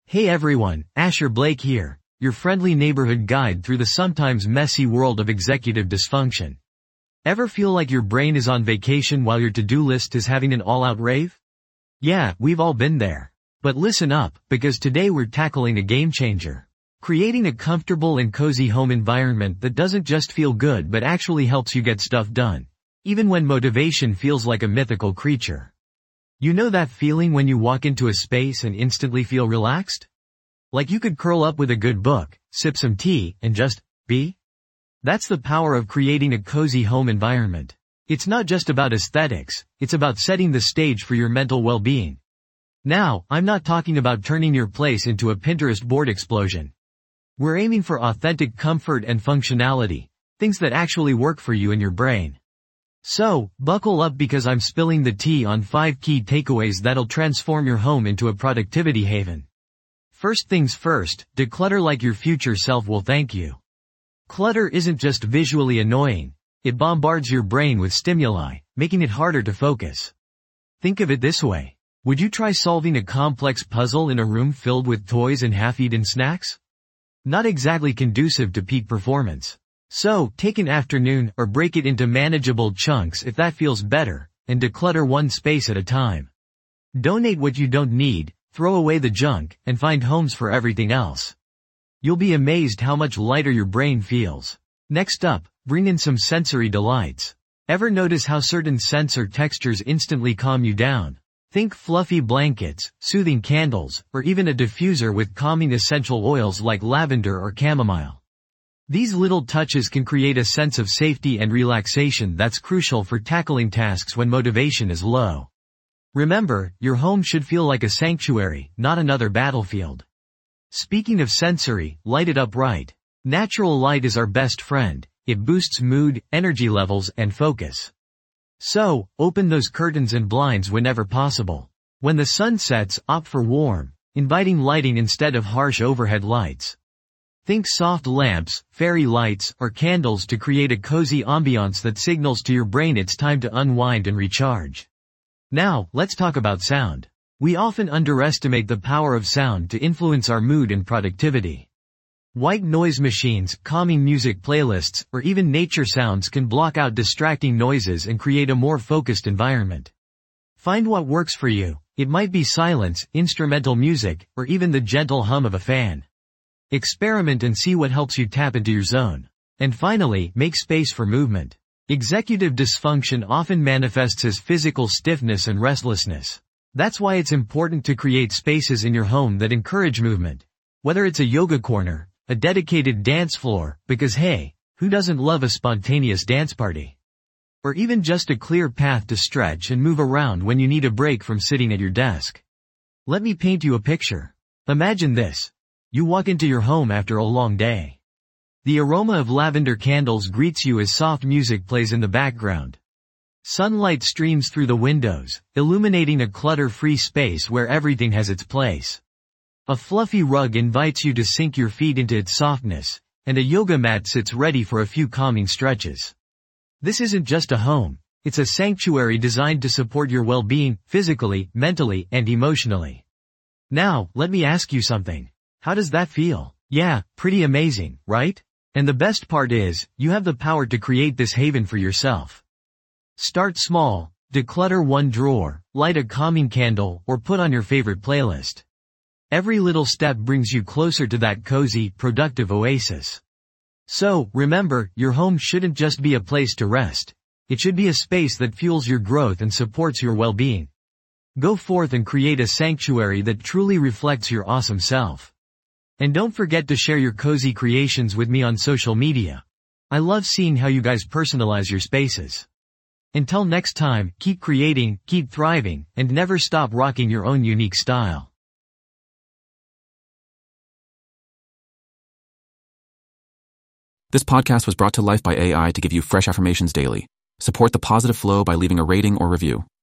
Hey everyone, Asher Blake here, your friendly neighborhood guide through the sometimes messy world of executive dysfunction. Ever feel like your brain is on vacation while your to-do list is having an all-out rave? Yeah, we've all been there. But listen up, because today we're tackling a game changer. Creating a comfortable and cozy home environment that doesn't just feel good but actually helps you get stuff done, even when motivation feels like a mythical creature. You know that feeling when you walk into a space and instantly feel relaxed? Like you could curl up with a good book, sip some tea, and just be? That's the power of creating a cozy home environment. It's not just about aesthetics, it's about setting the stage for your mental well-being. Now, I'm not talking about turning your place into a Pinterest board explosion. We're aiming for authentic comfort and functionality, things that actually work for you and your brain. So, buckle up because I'm spilling the tea on 5 key takeaways that'll transform your home into a productivity haven. First things first, declutter like your future self will thank you. Clutter isn't just visually annoying, it bombards your brain with stimuli, making it harder to focus. Think of it this way. Would you try solving a complex puzzle in a room filled with toys and half-eaten snacks? Not exactly conducive to peak performance. So, take an afternoon or break it into manageable chunks if that feels better, and declutter one space at a time. Donate what you don't need, throw away the junk, and find homes for everything else. You'll be amazed how much lighter your brain feels. Next up, bring in some sensory delights. Ever notice how certain scents or textures instantly calm you down? Think fluffy blankets, soothing candles, or even a diffuser with calming essential oils like lavender or chamomile. These little touches can create a sense of safety and relaxation that's crucial for tackling tasks when motivation is low. Remember, your home should feel like a sanctuary, not another battlefield. Speaking of sensory, light it up right. Natural light is our best friend. It boosts mood, energy levels, and focus. So, open those curtains and blinds whenever possible. When the sun sets, opt for warm, inviting lighting instead of harsh overhead lights. Think soft lamps, fairy lights, or candles to create a cozy ambiance that signals to your brain it's time to unwind and recharge. Now, let's talk about sound. We often underestimate the power of sound to influence our mood and productivity. White noise machines, calming music playlists, or even nature sounds can block out distracting noises and create a more focused environment. Find what works for you. It might be silence, instrumental music, or even the gentle hum of a fan. Experiment and see what helps you tap into your zone. And finally, make space for movement. Executive dysfunction often manifests as physical stiffness and restlessness. That's why it's important to create spaces in your home that encourage movement. Whether it's a yoga corner, a dedicated dance floor, because hey, who doesn't love a spontaneous dance party? Or even just a clear path to stretch and move around when you need a break from sitting at your desk. Let me paint you a picture. Imagine this. You walk into your home after a long day. The aroma of lavender candles greets you as soft music plays in the background. Sunlight streams through the windows, illuminating a clutter-free space where everything has its place. A fluffy rug invites you to sink your feet into its softness, and a yoga mat sits ready for a few calming stretches. This isn't just a home, it's a sanctuary designed to support your well-being, physically, mentally, and emotionally. Now, let me ask you something. How does that feel? Yeah, pretty amazing, right? And the best part is, you have the power to create this haven for yourself. Start small, declutter one drawer, light a calming candle, or put on your favorite playlist. Every little step brings you closer to that cozy, productive oasis. So, remember, your home shouldn't just be a place to rest. It should be a space that fuels your growth and supports your well-being. Go forth and create a sanctuary that truly reflects your awesome self. And don't forget to share your cozy creations with me on social media. I love seeing how you guys personalize your spaces. Until next time, keep creating, keep thriving, and never stop rocking your own unique style. This podcast was brought to life by AI to give you fresh affirmations daily. Support the positive flow by leaving a rating or review.